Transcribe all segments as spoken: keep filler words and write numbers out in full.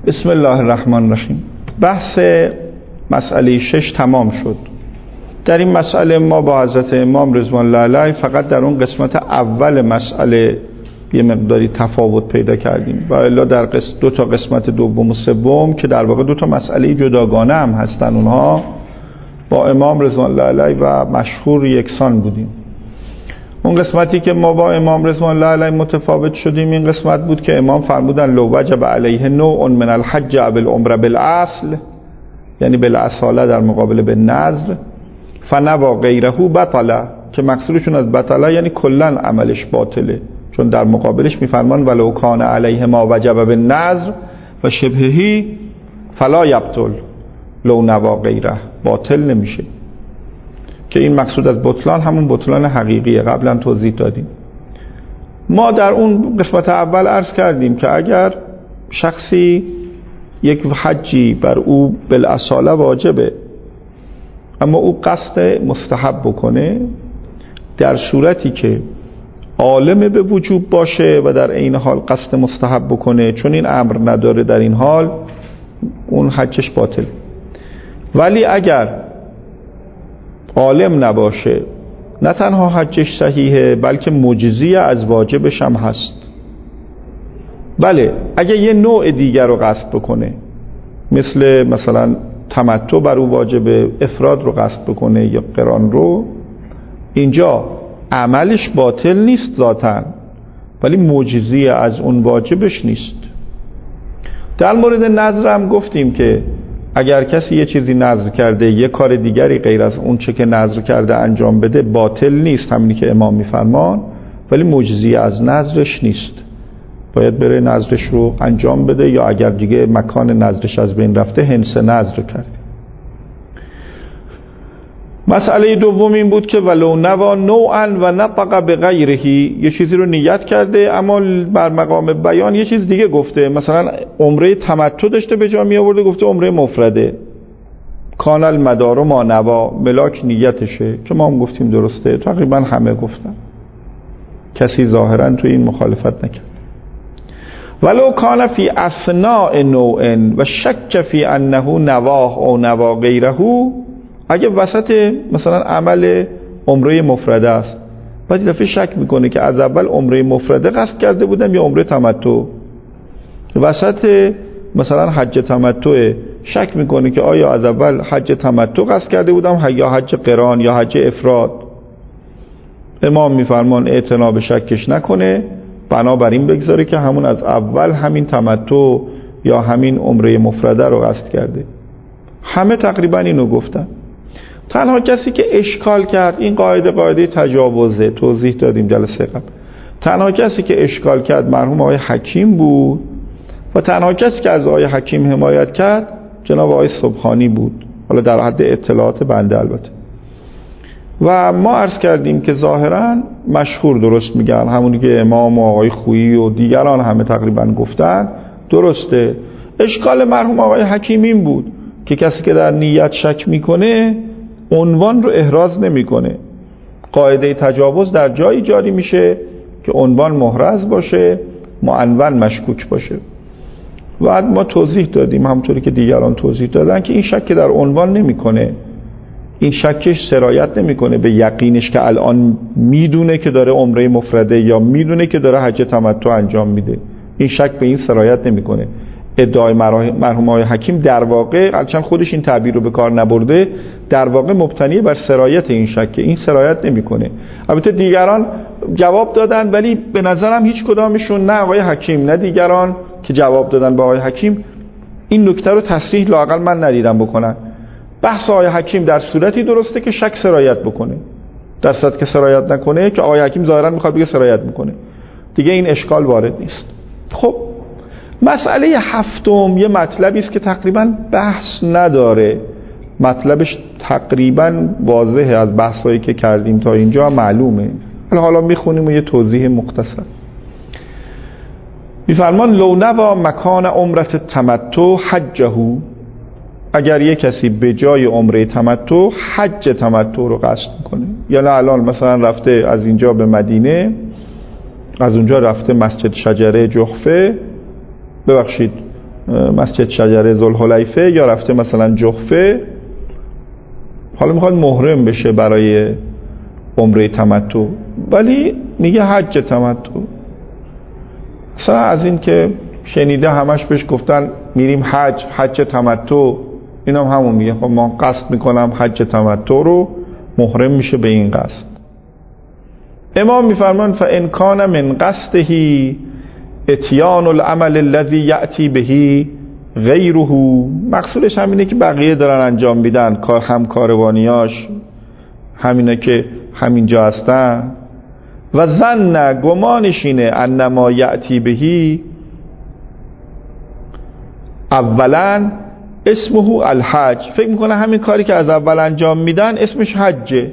بسم الله الرحمن الرحیم. بحث مسئله شش تمام شد. در این مسئله ما با حضرت امام رضوان الله علیه فقط در اون قسمت اول مسئله یه مقداری تفاوت پیدا کردیم و الا در قسمت دو تا قسمت دوم و سوم که در واقع دو تا مسئله جداگانه هم هستن، اونها با امام رضوان الله علیه و مشهور یکسان بودیم. اون قسمتی که ما با امام رضوان الله علیه متفاوت شدیم این قسمت بود که امام فرمودن لو وجب علیه نوع من الحج او العمره بالاصل، یعنی بالاصاله در مقابل بالنذر، فنوا غیره بطله، که مقصودشون از بطله یعنی کلا عملش باطله، چون در مقابلش میفرمان ولو کان علیه ما وجب بالنذر و شبهه فلا یبطل لو نوا غیره، باطل نمیشه. که این مقصود از بطلان همون بطلان حقیقیه، قبلا توضیح دادیم. ما در اون قسمت اول عرض کردیم که اگر شخصی یک حجی بر او بالاصاله واجبه اما او قصد مستحب بکنه، در صورتی که عالم به وجوب باشه و در این حال قصد مستحب بکنه، چون این امر نداره در این حال، اون حجش باطل. ولی اگر عالم نباشه، نه تنها حجش صحیحه بلکه مجزی از واجبش هم هست. بله اگر یه نوع دیگر رو قصد بکنه، مثل مثلا تمتع بر او واجبه، افراد رو قصد بکنه یا قران رو، اینجا عملش باطل نیست ذاتاً، ولی مجزی از اون واجبش نیست. در مورد نذر هم گفتیم که اگر کسی یه چیزی نذر کرده، یه کار دیگری غیر از اون چه که نذر کرده انجام بده، باطل نیست، همینی که امام میفرمان، ولی مجزی از نذرش نیست، باید بره نذرش رو انجام بده، یا اگر دیگه مکان نذرش از بین رفته هنس نذر کرده. مسئله دوم این بود که ولو نوا نوعا و نطق بغیره، یه چیزی رو نیت کرده اما بر مقام بیان یه چیز دیگه گفته، مثلا عمره تمتع داشته به جا می آورده گفته عمره مفرده، کان المدار ما نوا، ملاک نیتشه، که ما هم گفتیم درسته، تقریبا همه گفتن، کسی ظاهرا تو این مخالفت نکرد. ولو کان فی اثناء نوع و شک فی انه نواه او نوا غیره، اگه وسط مثلا عمل عمره مفرده است، بعد دفعه شک میکنه که از اول عمره مفرده قصد کرده بودم یا عمره تمتع، وسط مثلا حج تمتع شک میکنه که آیا از اول حج تمتع قصد کرده بودم یا حج قران یا حج افراد، امام میفرمان اعتنا به شکش نکنه، بنابراین بگذاره که همون از اول همین تمتع یا همین عمره مفرده رو قصد کرده. همه تقریبا اینو گفتن. تنها کسی که اشکال کرد، این قاعده قاعده تجاوزه، توضیح دادیم جلسه قبل، تنها کسی که اشکال کرد مرحوم آقای حکیم بود و تنها کسی که از آقای حکیم حمایت کرد جناب آقای سبحانی بود، حالا در حد اطلاعات بنده البته. و ما عرض کردیم که ظاهرا مشهور درست میگن، همونی که امام و آقای خویی و دیگران همه تقریبا گفتن درسته. اشکال مرحوم آقای حکیم این بود که کسی که در نیت شک میکنه عنوان رو احراز نمیکنه. قاعده تجاوز در جایی جاری میشه که عنوان محرز باشه، معنون مشکوک باشه. بعد ما توضیح دادیم همونطوری که دیگران توضیح دادن که این شک در عنوان نمیکنه، این شکش سرایت نمیکنه به یقینش که الان میدونه که داره عمره مفرده یا میدونه که داره حج تمتع انجام میده، این شک به این سرایت نمیکنه. ادعای مرحوم آقای حکیم در واقع، البته خودش این تعبیر رو به کار نبرده، در واقع مبتنی بر سرایت این شک، این سرایت نمیکنه. البته دیگران جواب دادن ولی به نظرم هیچ کدامشون، نه آقای حکیم نه دیگران که جواب دادن با آقای حکیم، این نکته رو تصریح لااقل من ندیدم بکنن. بحث آقای حکیم در صورتی درسته که شک سرایت بکنه، در صورتی که سرایت نکنه که آقای حکیم ظاهرا میخواد بگه سرایت میکنه، دیگه این اشکال وارد نیست. خب مسئله هفتم یه مطلبی است که تقریبا بحث نداره، مطلبش تقریبا واضحه، از بحثایی که کردیم تا اینجا معلومه، حالا حالا میخونیم و یه توضیح مختصر. میفرمان لو نوا مکان عمرت تمتع حجه، اگر یه کسی به جای عمره تمتع حج تمتع رو قصد میکنه، یعنی الان مثلا رفته از اینجا به مدینه، از اونجا رفته مسجد شجره جحفه، ببخشید مسجد شجره ذوالحلیفه یا رفته مثلا جحفه، حالا میخواد محرم بشه برای عمره تمتع، ولی میگه حج تمتع. اصلا از این که شنیده همش بهش گفتن میریم حج، حج تمتع، اینم هم همون میگه خب ما قصد میکنم حج تمتع رو، محرم میشه به این قصد. امام میفرمان فان کان من قصده اتیان العمل الذي یأتی به غیره، مقصودش همینه که بقیه دارن انجام میدن، کار هم کاروانیاش همینه که همینجا هستن، و ظن گمانش اینه انما یأتی به اولا اسمه الحج، فکر میکنه همین کاری که از اول انجام میدن اسمش حجه.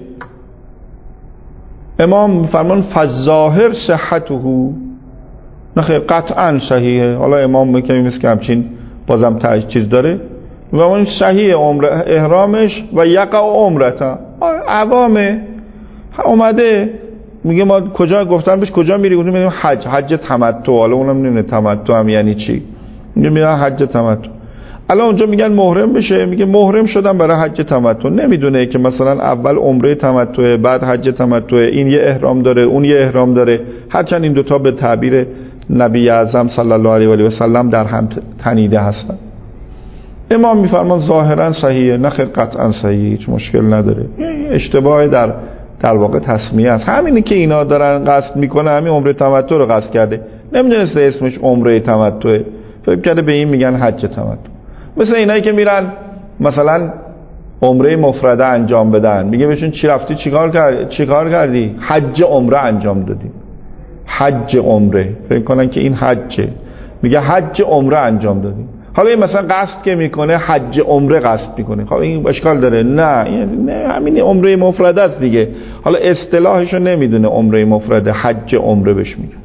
امام میفرمان فالظاهر صحته، نخیر قطعا صحیحه. حالا امام میگه مثل که همچین بازم تجدید داره و اون صحیح عمره احرامش و یقع عمرتا عوامه اومده میگه ما کجا گفتن بهش کجا میری، گفتم میریم حج، حج تمتع. حالا اونم نمیدونه تمتع هم یعنی چی، میگه میرم حج تمتع. الان اونجا میگن محرم بشه، میگه محرم شدم برای حج تمتع، نمیدونه که مثلا اول عمره تمتع بعد حج تمتع، این یه احرام داره اون یه احرام داره، هرچند این دوتا به تعبیر نبی اعظم صلی الله علیه و سلم در هم تنیده هستن. امام میفرمان ظاهرا صحیحه، نه خیر قطعا صحیحه، هیچ مشکل نداره. اشتباه در در واقع تسمیه است. همینی که اینا دارن قصد میکنه همین عمره تمتع رو قصد کرده، نمیدونسته اسمش عمره تمتع، فکر کرده به این میگن حج تمتع. مثل اینایی که میرن مثلا عمره مفرده انجام بدن، میگه بهشون چی رفتی چیکار کردی چیکار کردی؟ حج عمره انجام دادی. حج عمره، فکر کنن که این حجه، میگه حج عمره انجام دادی. حالا این مثلا قصد که میکنه حج عمره قصد میکنه، خب این اشکال داره؟ نه نه همین عمره مفرده است دیگه. حالا اصطلاحشو نمیدونه عمره مفرده، حج عمره بهش میگه.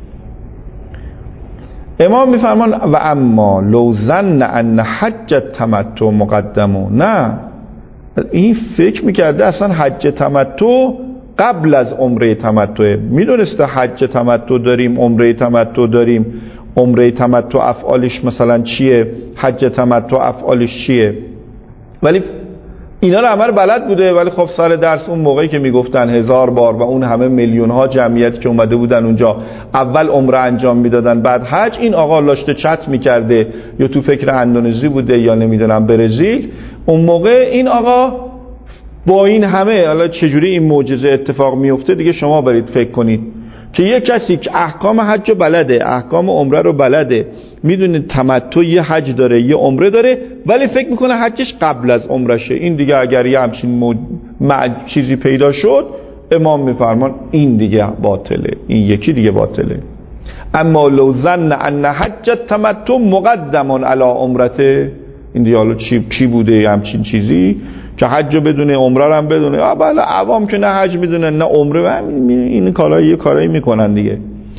امام میفرمان و اما لو ظن ان حج تمتع مقدمه، نه این فکر میکرده اصلا حج تمتع قبل از عمره تمتع، میدونسته حج تمتع داریم عمره تمتع داریم، عمره تمتع افعالش مثلا چیه، حج تمتع افعالش چیه، ولی اینا رو همه رو بلد بوده. ولی خب سال درس اون موقعی که میگفتن هزار بار و اون همه میلیون ها جمعیت که اومده بودن اونجا اول عمره انجام میدادن بعد حج، این آقا لاشته چت میکرده یا تو فکر اندونزی بوده یا نمیدونم برزیل، اون موقع این آقا با این همه حالا چجوری این معجزه اتفاق میفته دیگه شما برید فکر کنید که یه کسی که احکام حج رو بلده، احکام عمره رو بلده، میدونه تمتع یه حج داره یه عمره داره، ولی فکر میکنه حجش قبل از عمرشه، این دیگه اگر یه همچین مج... چیزی پیدا شد امام میفرمان این دیگه باطله، این یکی دیگه باطله. اما لو ظن ان حج تمتع مقدم علی عمرته، این دیگه حالا چی چی بوده همچین چیزی که حج بدونه عمره رو هم بدونه؟ بله عوام که نه حج میدونن نه عمره، این کارایی یه کارایی میکنن دیگه.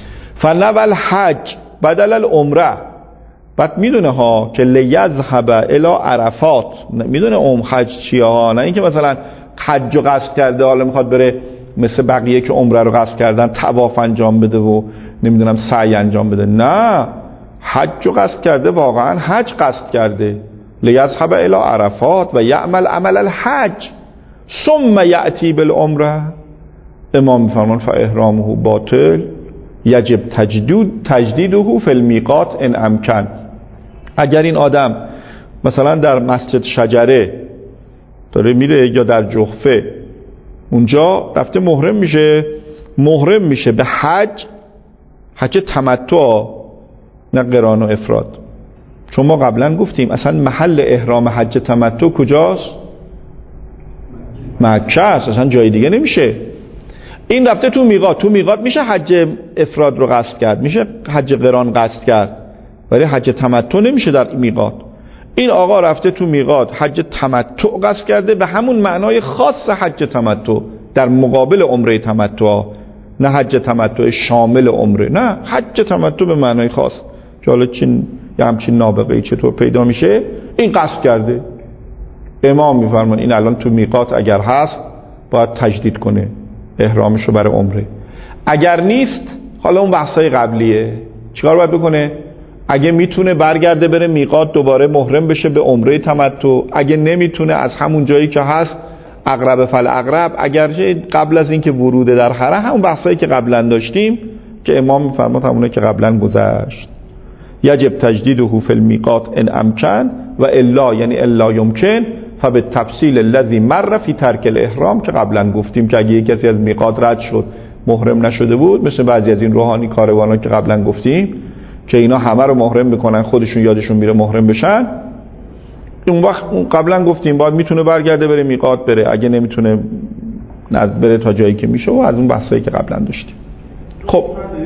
فنول حج بدل العمره، بعد میدونه ها که لیذهب الی عرفات، میدونه ام حج چیه ها، نه اینکه مثلا حج رو قصد کرده حالا میخواد بره مثل بقیه که عمره رو قصد کردن طواف انجام بده و نمیدونم سعی انجام بده، نه حج رو قصد کرده، واقعا حج قصد کرده. لیذهب الی عرفات و یعمل عمل الحج ثم یأتی بالعمره، امام میفرمان فاحرامه باطل یجب تجدید تجدیده فی المیقات ان امکن. اگر این آدم مثلا در مسجد شجره داره میره یا در جحفه اونجا رفته محرم میشه، محرم میشه به حج، حج تمتع نه قران و افراد، چون ما قبلا گفتیم اصلا محل احرام حج تمتع کجاست؟ مکه است، اصلا جای دیگه نمیشه. این رفته تو میقات، تو میقات میشه حج افراد رو قصد کرد، میشه حج قران قصد کرد، ولی حج تمتع نمیشه در میقات. این آقا رفته تو میقات حج تمتع قصد کرده به همون معنای خاص حج تمتع در مقابل عمره تمتع، نه حج تمتع شامل عمره، نه حج تمتع به معنای خاص که حالا چین یه همچین نابغه‌ای چطور پیدا میشه، این قصد کرده. امام میفرمان این الان تو میقات اگر هست باید تجدید کنه احرامش رو برای عمره، اگر نیست حالا اون بحثای قبلیه چیکار باید بکنه؟ اگه میتونه برگرده بره میقات دوباره محرم بشه به عمره تمتع، اگه نمیتونه از همون جایی که هست اقرب فالاقرب، اگرچه قبل از اینکه ورود در حرم، همون بحثایی که قبلا داشتیم که امام میفرماد همونه که قبلا گذشت، یجب تجدیده فی المیقات ان امکن و الا، یعنی الا یمکن فبالتفصیل الذی مر فی ترک الاحرام، که قبلا گفتیم که اگه کسی از میقات رد شد محرم نشده بود، مثل بعضی از این روحانی کاروانا که قبلا گفتیم که اینا همه رو محرم میکنن، خودشون یادشون میره محرم بشن، اون وقت قبلا گفتیم باید میتونه برگرده بره میقات بره، اگه نمیتونه بره تا جایی که میشه، و از اون بحثایی که قبلا داشتیم. خب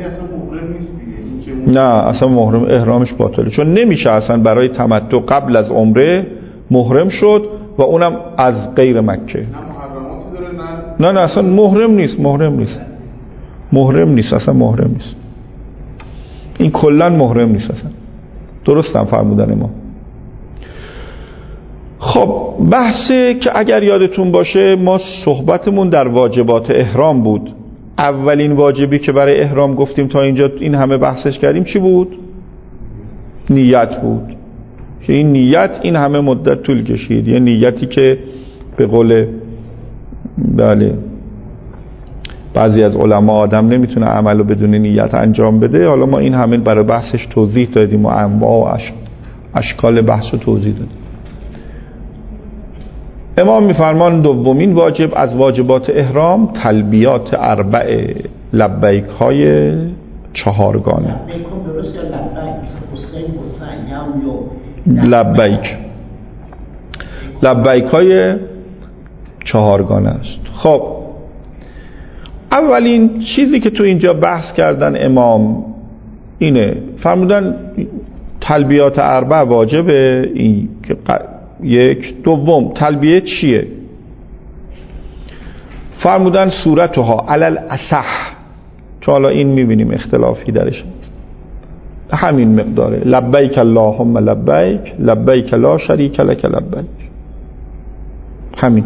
نه اصلا محرم احرامش باطله، چون نمیشه اصلا برای تمتع قبل از عمره محرم شد و اونم از غیر مکه. نه نه اصلا محرم نیست، محرم نیست محرم نیست اصلا محرم نیست، این کلا محرم نیست اصلا. درست هم فرمودن ما. خب بحثه که اگر یادتون باشه ما صحبتمون در واجبات احرام بود. اولین واجبی که برای احرام گفتیم تا اینجا این همه بحثش کردیم چی بود؟ نیت بود، که این نیت این همه مدت طول کشید، یه نیتی که به قول بله بعضی از علما آدم نمیتونه عملو بدون نیت انجام بده. حالا ما این همه برای بحثش توضیح دادیم و انواع و اش... اشکال بحث رو توضیح دادیم. امام میفرمان دومین واجب از واجبات احرام تلبیات اربع لبیک های چهارگانه. لبیک لبیک های چهارگانه است. خب اولین چیزی که تو اینجا بحث کردن امام اینه، فرمودن تلبیات اربع واجبه، این که یک. دوم تلبیه چیه؟ فرمودن صورتها علل اصح، چون حالا این میبینیم اختلافی درش، همین مقداره، لبیک اللهم لبیک لبیک لا شریک لک لبیک، همین.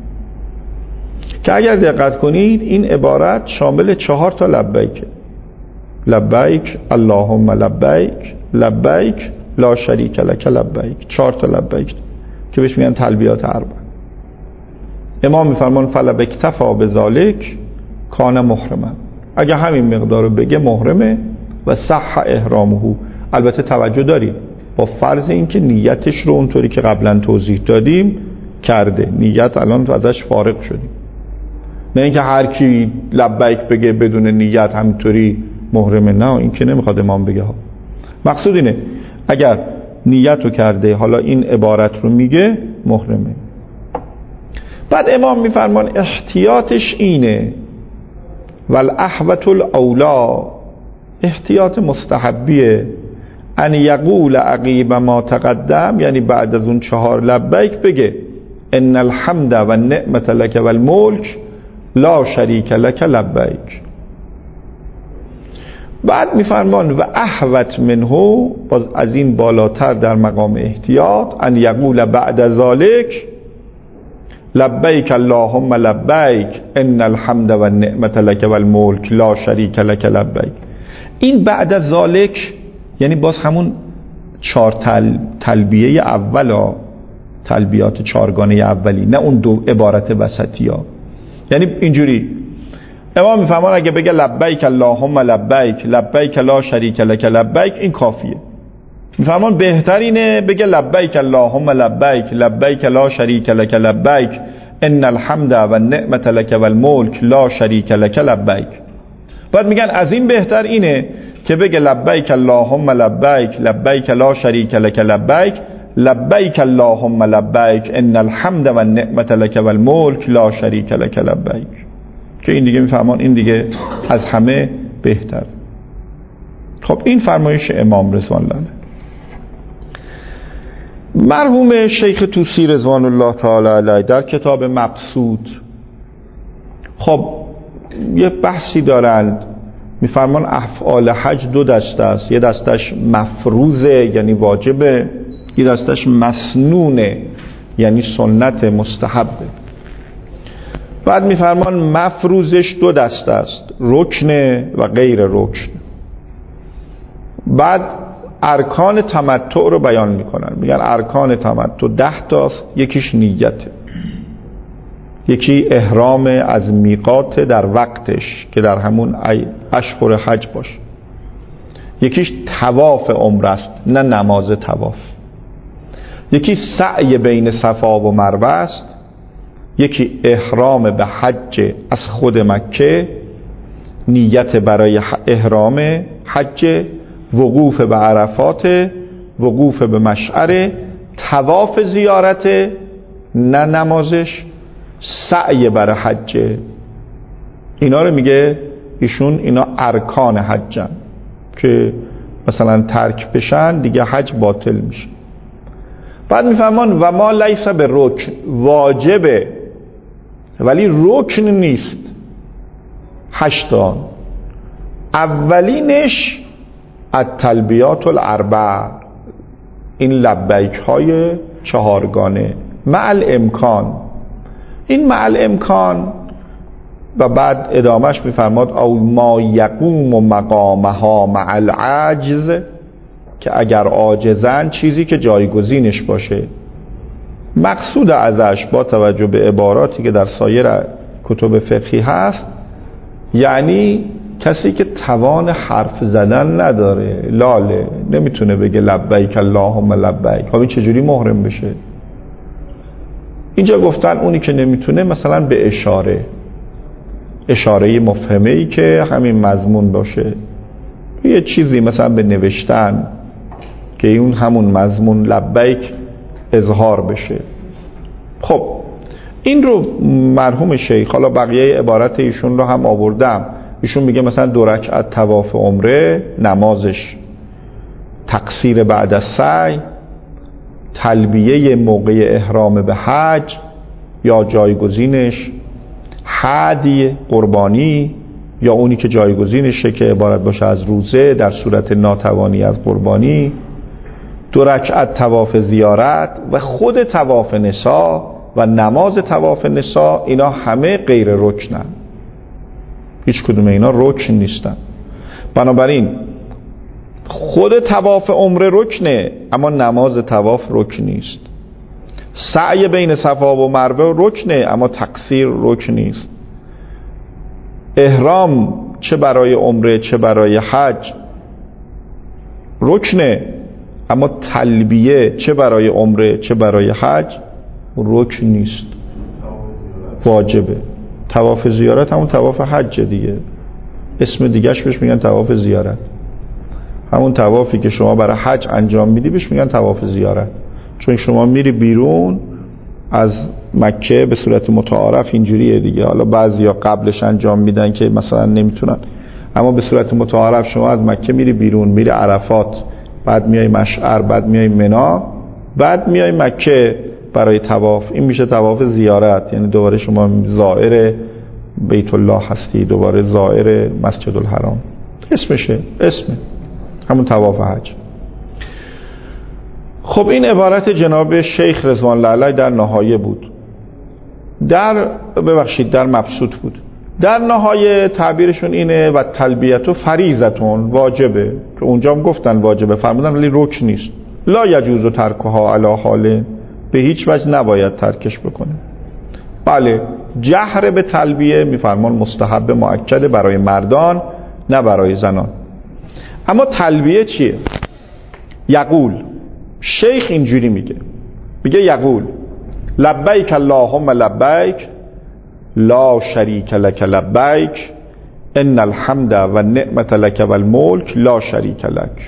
که اگر دقت کنید این عبارت شامل چهار تا لبیکه، لبیک اللهم لبیک لبیک لا شریک لک لبیک، چهار تا لبیک که بهش میگن تلبیات اربع. امام میفرمان فلب اکتفا بذالک کان محرما، اگه همین مقدار رو بگه محرمه و صح احرامه. البته توجه داریم با فرض اینکه نیتش رو اونطوری که قبلا توضیح دادیم کرده، نیت الان ازش فارغ شدیم، نه اینکه هر کی لبیک بگه بدون نیت همینطوری محرمه، نه این که نمیخواد امام بگه ها. مقصود اینه اگر نیت رو کرده، حالا این عبارت رو میگه، محرمه. بعد امام میفرمان احتیاطش اینه والاحوط الاولا، احتیاط مستحبیه، ان یقول عقیب ما تقدم، یعنی بعد از اون چهار لبیک بگه ان الحمد و النعمت لک و الملک لا شریک لک لبیک. بعد میفرمان و احوط منه، باز از این بالاتر در مقام احتیاط، ان یقول بعد ذالک لبیک اللهم لبیک ان الحمد و النعمت لک و الملک لا شریک لک لبیک. این بعد از ذالک یعنی باز همون چهار تل... تلبیه اولا، تلبیات چهارگانه اولی، نه اون دو عبارت وسطی ها. یعنی اینجوری امام میفرمان اگه بگه لبیک اللهم لبیک لبیک لا شریک لک لبیک، این کافیه. میفرمان بهترینه بگه لبیک اللهم لبیک لبیک لا شریک لک لبیک ان الحمد و النعمت لک و الملک لا شریک لک لبیک. بعد میگن از این بهتر اینه که بگه لبیک اللهم لبیک لبیک لا شریک لک لبیک لبیک اللهم لبیک ان الحمد و النعمت لک و الملک لا شریک لک لبیک، که این دیگه میفهمان این دیگه از همه بهتر. خب این فرمایش امام رضوان الله. مرحوم شیخ طوسی رضوان الله تعالی علیه در کتاب مبسوط خب یه بحثی دارند، میفرمان افعال حج دو دسته است، یه دستش مفروضه یعنی واجبه، یه دستش مسنونه یعنی سنت مستحبه. بعد میفرمان مفروضش دو دسته است، رکن و غیر رکن. بعد ارکان تمتع رو بیان میکنن. میگن ارکان تمتع ده تاست. یکیش نیته، یکی احرام از میقات در وقتش که در همون اشهر حج باشه، یکیش طواف عمره است نه نماز طواف، یکی سعی بین صفا و مروه است، یکی احرام به حج از خود مکه، نیت برای احرام حج، وقوف به عرفات، وقوف به مشعر، طواف زیارت نه نمازش، سعی برای حج. اینا رو میگه ایشون اینا ارکان حجن که مثلا ترک بشن دیگه حج باطل میشه. بعد میفهمان و ما لیس به رکن، واجبه ولی رکن نیست. هشتان، اولینش التلبیات الاربع، این لبیک های چهارگانه مع الامکان. این مع الامکان و بعد ادامهش میفرماد او ما یقوم و مقامها مع العجز، که اگر عاجزن چیزی که جایگزینش باشه. مقصود ازش با توجه به عباراتی که در سایر کتب فقهی هست، یعنی کسی که توان حرف زدن نداره، لاله، نمیتونه بگه لبیک اللهم لبیک. خب این چجوری محرم بشه؟ اینجا گفتن اونی که نمیتونه مثلا به اشاره، اشاره مفهمه ای که همین مضمون باشه، یه چیزی مثلا به نوشتن که اون همون مضمون لبیک اظهار بشه. خب این رو مرحوم شیخ، حالا بقیه عبارت ایشون رو هم آوردم، ایشون میگه مثلا دو رکعت طواف عمره، نمازش تقصیر بعد از سعی، تلبیه موقع احرام به حج یا جایگزینش، هدی قربانی یا اونی که جایگزینشه که عبارت باشه از روزه در صورت ناتوانی از قربانی، دو رکعت طواف زیارت و خود طواف نساء و نماز طواف نساء، اینا همه غیر رکنن، هیچ کدوم اینا رکن نیستن. بنابراین خود طواف عمره رکنه اما نماز طواف رکن نیست. سعی بین صفا و مروه رکنه اما تقصیر رکن نیست. احرام چه برای عمره چه برای حج رکنه اما تلبیه چه برای عمره چه برای حج رکن نیست، واجبه. طواف زیارت همون طواف حج دیگه، اسم دیگهش بهش میگن طواف زیارت. همون طوافی که شما برای حج انجام میدی بهش میگن طواف زیارت، چون شما میری بیرون از مکه به صورت متعارف اینجوریه دیگه. حالا بعضیا قبلش انجام میدن که مثلا نمیتونن، اما به صورت متعارف شما از مکه میری بیرون، میری عرفات، بعد میای مشعر، بعد میای منی، بعد میای مکه برای طواف. این میشه طواف زیارت، یعنی دوباره شما زائر بیت الله هستی، دوباره زائر مسجد الحرام، اسمشه، اسمه همون طواف حج. خب این عبارت جناب شیخ رضوان الله علیه در نهایه بود، در ببخشید در مبسوط بود. در نهایه تعبیرشون اینه و تلبیت و فریضتون، واجبه، که اونجا هم گفتن واجبه، فرمودن ولی رکن نیست. لا یجوز ترکها علی حال، به هیچ وجه نباید ترکش بکنه. بله جهر به تلبیه میفرمان مستحب مؤکد برای مردان نه برای زنان. اما تلبیه چیه؟ یقول، شیخ اینجوری میگه، میگه یقول لبیک اللهم لبیک لا شریک لک لبیک ان الحمد و نعمت لک و الملک لا شریک لک.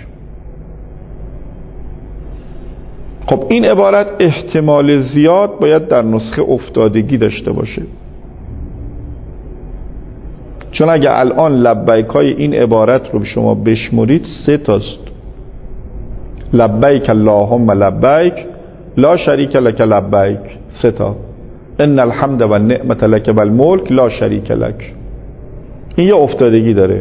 خب این عبارت احتمال زیاد باید در نسخه افتادگی داشته باشه، چون اگه الان لبیک های این عبارت رو شما بشمرید سه تاست. لبیک اللهم لبیک لا شریک لک لبیک، سه تا. ان الحمد و نعمت لک و الملک لا شریک لک. این یه افتادگی داره.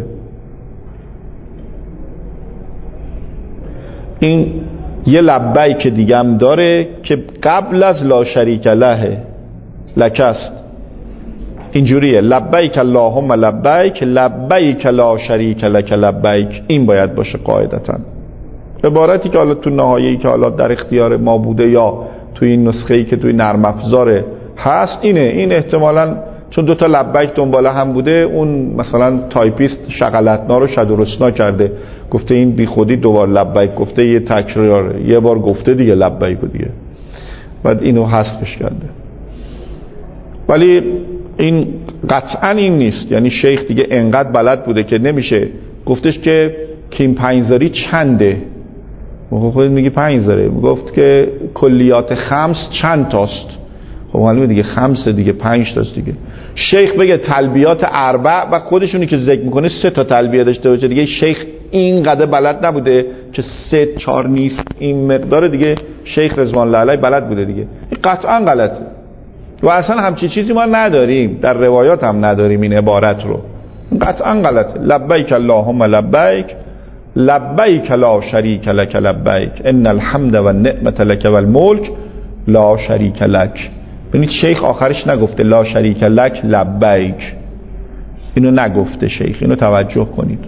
این یه لبیک دیگه هم داره که قبل از لا شریک له لک است. اینجوریه لبیک اللهم لبیک لبیک لا شریک لک لبیک، این باید باشه قاعدتاً. عبارتی که حالا تو نهایه‌ای که حالا در اختیار ما بوده یا تو این نسخه‌ای که توی نرم افزار هست اینه. این احتمالاً چون دو تا لبیک دنباله هم بوده، اون مثلا تایپیست شغلتنا رو شد و رسنا کرده، گفته این بی خودی دوبار لبیک گفته، یه تکرار یه بار گفته دیگه لبیک دیگه، بعد اینو حذفش کرده. ولی این قطعا این نیست، یعنی شیخ دیگه انقدر بلد بوده که نمیشه گفتش که کیم پنجزاری چنده، خودت میگی پنجزاره، گفت که کلیات خمس چند تاست، خب معلومه دیگه خمسه دیگه، پنج تاست دیگه. شیخ بگه تلبیات اربع و خودشونی که ذکر میکنه سه تا تلبیه داشته باشه دیگه، شیخ اینقدر بلد نبوده که سه چهار نیست این مقدار دیگه، شیخ رضوان الله علیه بلد بوده دیگه. این قطعا غلطه و اصلا همچی چیزی ما نداریم، در روایات هم نداریم این عبارت رو، قطعا غلطه. لبیک اللهم لبیک لبیک لا شریک لک لبیک ان الحمد و النعمت لک و الملک لا شریک لک. ببینید شیخ آخرش نگفته لا شریک لک لبیک، اینو نگفته شیخ، اینو توجه کنید.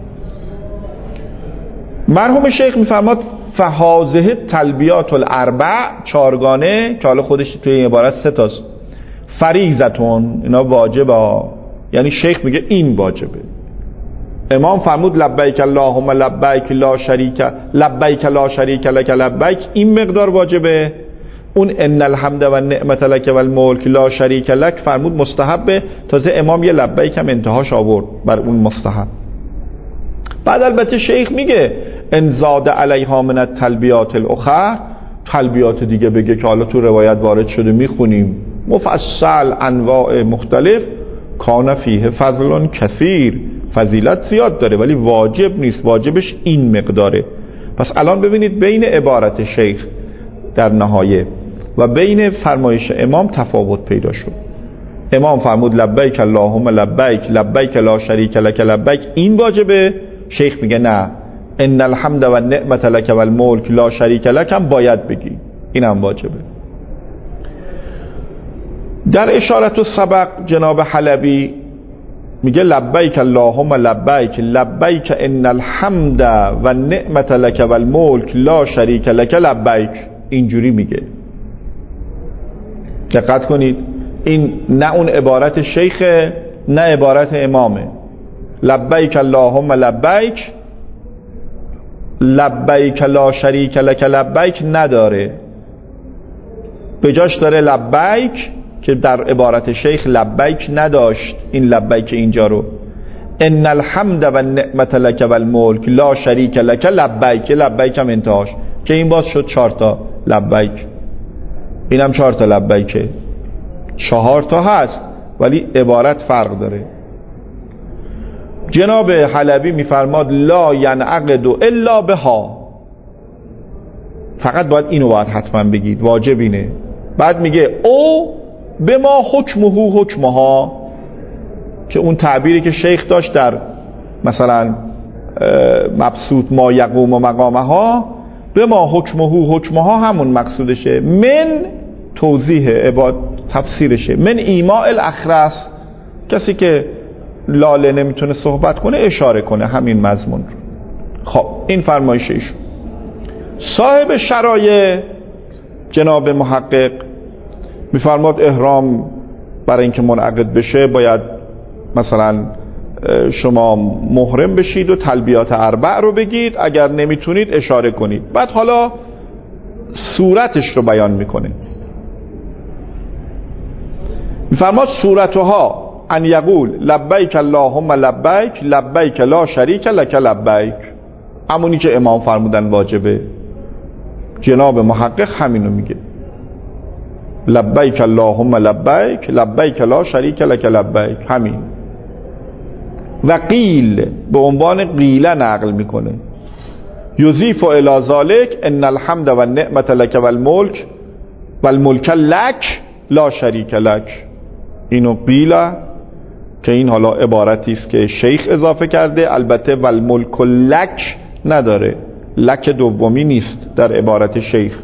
مرحوم شیخ میفرماد فهازه تلبیات الاربع، چارگانه که حالا خودش توی این عبارت سه تاست، فریضتون، اینا واجبه، یعنی شیخ میگه این واجبه. امام فرمود لبیک اللهم لبیک لا شریک لبیک لا شریک لک لبیک، این مقدار واجبه. اون ان الحمد و النعمت لک و الملک لا شریک لک فرمود مستحبه، تازه امام یه لبیک هم انتهاش آورد بر اون مستحب. بعد البته شیخ میگه ان زاد علیها من التلبیات الاخر، تلبیات دیگه بگه که حالا تو روایت وارد شده میخونیم مفصل انواع مختلف، کان فیه فضل کثیر، فضیلت زیاد داره ولی واجب نیست، واجبش این مقداره. پس الان ببینید بین عبارت شیخ در نهایه و بین فرمایش امام تفاوت پیدا شد. امام فرمود لبیک اللهم لبیک لبیک لا شریک لک لبیک، این واجبه. شیخ میگه نه، ان الحمد و النعمت لک و الملک لا شریک لک هم باید بگی، این هم واجبه. در اشارت السبق جناب حلبی میگه لبیک اللهم لبیک لبیک ان الحمد و النعمت لک و الملک لا شریک لک لبیک، اینجوری میگه. دقت کنید، این نه اون عبارت شیخ نه عبارت امامه. لبیک اللهم لبیک لبیک لا شریک لک لبیک نداره، به جاش داره لبیک که در عبارت شیخ لبیک نداشت. این لبیک اینجا رو ان الحمد و النعمت لک و الملک لا شریک لک لبیک، لبیک هم انتهاش که این باز شد چهار تا لبیک، اینم چهار تا لبیکه، چهار تا هست ولی عبارت فرق داره. جناب حلبی میفرماد لا ینعقد الا بها، فقط باید اینو باید حتما بگید، واجب اینه. بعد میگه او به ما حکمه حکمها، که اون تعبیری که شیخ داشت در مثلا مبسوط ما یقوم و مقامها، به ما حکمه حکمها همون مقصودشه. من توضیح عباد تفسیرشه، من ایماء الاخرس، کسی که لاله نمیتونه صحبت کنه اشاره کنه همین مضمون رو. خب این فرمایش ایشون. صاحب شرایع جناب محقق میفرماد احرام برای اینکه منعقد بشه باید مثلا شما محرم بشید و تلبیات اربع رو بگید، اگر نمیتونید اشاره کنید. بعد حالا صورتش رو بیان میکنه، میفرماد صورتها ان یقول لبیک اللهم لبیک لبیک لا شریک لک لبیک، همونی که امام فرمودن واجبه. جناب محقق همینو میگه لبیک اللهم لبیک لبیک لا شریک لک لبیک، همین. و قیل به عنوان قیله نقل میکنه یضیف الی ذلک ان الحمد و النعمت لک و الملک و الملک لک لا شریک لک، اینو قیله که این حالا عبارتی است که شیخ اضافه کرده، البته و الملک لک نداره، لک دومی نیست در عبارت شیخ.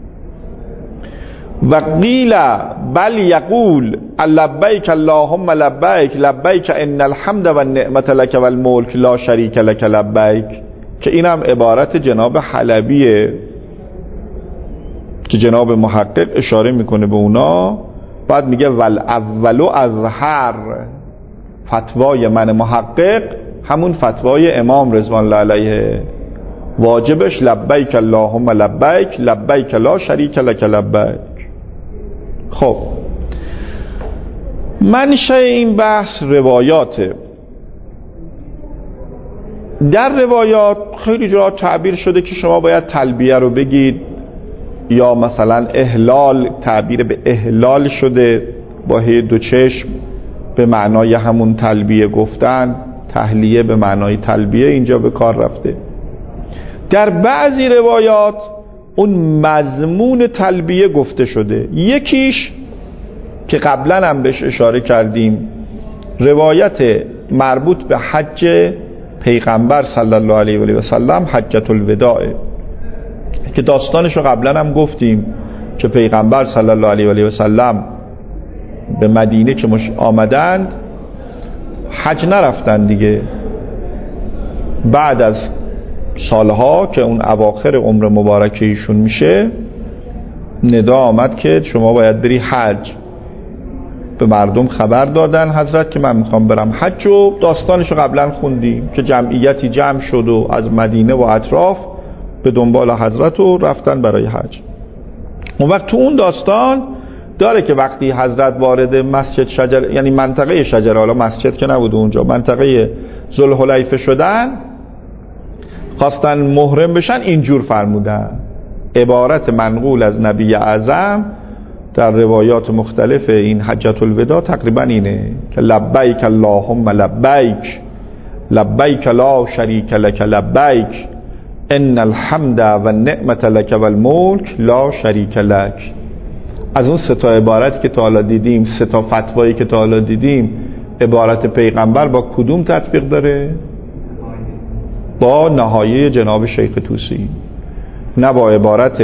و قیل بل یقول لبیک اللهم لبیک لبیک ان الحمد و النعمت لک و الملک لا شریک لک لبیک، که اینم عبارت جناب حلبیه که جناب محقق اشاره میکنه به اونا. بعد میگه ول اولو از هر فتوای من محقق همون فتوای امام رضوان الله علیه، واجبش لبیک اللهم لبیک لبیک لا شریک لک لبیک. خب منشأ این بحث روایاته. در روایات خیلی جا تعبیر شده که شما باید تلبیه رو بگید، یا مثلا احلال، تعبیر به احلال شده با هی دو چشم به معنای همون تلبیه گفتن، تحلیه به معنای تلبیه اینجا به کار رفته. در بعضی روایات اون مضمون تلبیه گفته شده. یکیش که قبلا هم بهش اشاره کردیم، روایت مربوط به حج پیغمبر صلی الله علیه و سلم، حجۃ الوداع، که داستانش رو قبلا هم گفتیم که پیغمبر صلی الله علیه و سلم به مدینه که مش آمدند حج نرفتن دیگه. بعد از سالها که اون اواخر عمر مبارکه ایشون میشه، ندا آمد که شما باید بری حج. به مردم خبر دادن حضرت که من میخوام برم حج، و داستانش رو قبلا خوندیم که جمعیتی جمع شد و از مدینه و اطراف به دنبال حضرت و رفتن برای حج. اون وقت تو اون داستان داره که وقتی حضرت وارد مسجد شجر، یعنی منطقه شجره، حالا مسجد که نبود اونجا، منطقه ذوالحلیفه شدن، خواستن محرم بشن، اینجور فرمودن. عبارت منقول از نبی اعظم در روایات مختلف این حجۃ الوداع تقریبا اینه که لبیک اللهم لبیک لبیک لا شریک لک لبیک ان الحمد و النعمت لک و الملک لا شریک لک. از اون سه تا عبارت که تا حالا دیدیم، سه تا فتوایی که تا حالا دیدیم، عبارت پیغمبر با کدوم تطبیق داره؟ با نهایه جناب شیخ طوسی، نه با عبارت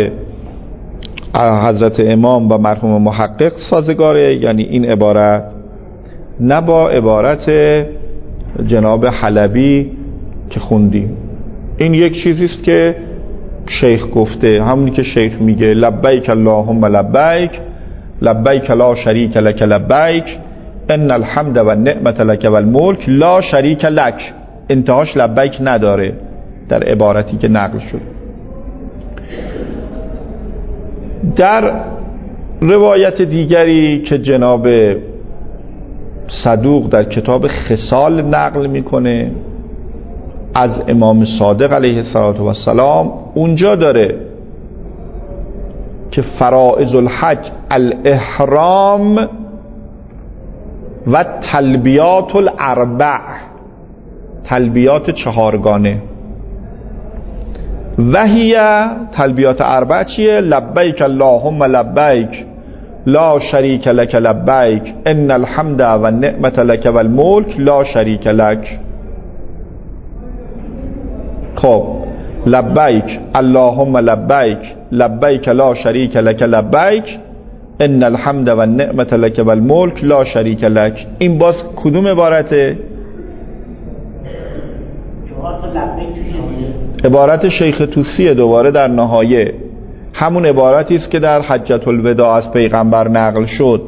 حضرت امام و مرحوم محقق سازگاره، یعنی این عبارت، نه با عبارت جناب حلبی که خوندیم. این یک چیزیست که شیخ گفته، همونی که شیخ میگه لبیک اللهم لبیک لبیک لا شریک لک لبیک ان الحمد و النعمت لک و الملک لا شریک لک. انتهاش لبیک نداره در عبارتی که نقل شد. در روایت دیگری که جناب صدوق در کتاب خصال نقل میکنه از امام صادق علیه السلام، اونجا داره که فرائض الحج الاحرام و تلبیات الاربع، تلبیات چهارگانه. وهی تلبیات اربع چیه؟ لبیک اللهم لبیک لا شریک لک لبیک ان الحمد و النعمت لک و الملک لا شریک لک. خب لبیک اللهم لبیک لبیک لا شریک لک لبیک ان الحمد و النعمت لک و الملک لا شریک لک. این باز کدوم عبارته؟ عبارت شیخ طوسیه دوباره در نهایه، همون عبارتی است که در حجۃ الوداع از پیغمبر نقل شد.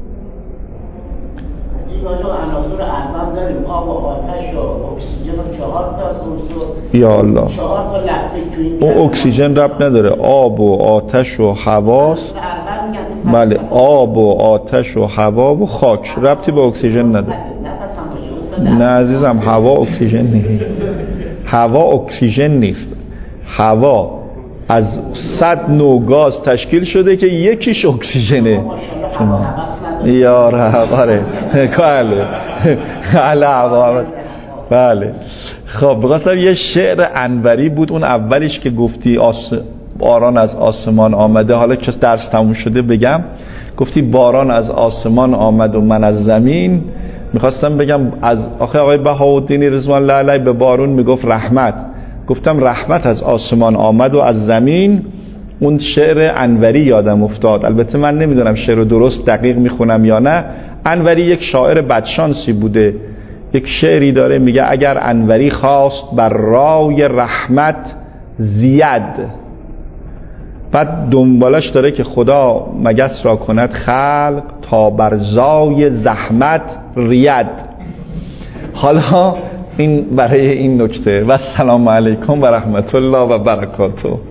عناصر اربع داریم، آب و آتش و اکسیژن و چهار تا یا الله، چهار تا لبه. اون اکسیژن ربط نداره، آب و آتش و هواست. بله، آب و آتش و هوا و خاک ربطی به اکسیژن نداره. نه عزیزم، هوا اکسیژن نیست. هوا اکسیژن نیست. هوا از صد نوع گاز تشکیل شده که یکیش اکسیژنه. یا رب، آره بله بله بله. خب بخواستم یه شعر انوری بود اون اولیش که گفتی آس... باران از آسمان آمده، حالا که درس تموم شده بگم. گفتی باران از آسمان آمد و من از زمین. میخواستم بگم از آخه آقای بهاءالدین رضوان الله علیه به بارون میگفت رحمت، گفتم رحمت از آسمان آمد و از زمین. اون شعر انوری یادم افتاد، البته من نمیدونم شعر رو درست دقیق میخونم یا نه. انوری یک شاعر بدشانسی بوده یک شعری داره میگه اگر انوری خواست بر رای رحمت زید، بعد دنبالش داره که خدا مگس را کند خلق تا بر زای زحمت رید. حالا این برای این نکته. و السلام علیکم و رحمت الله و برکاته.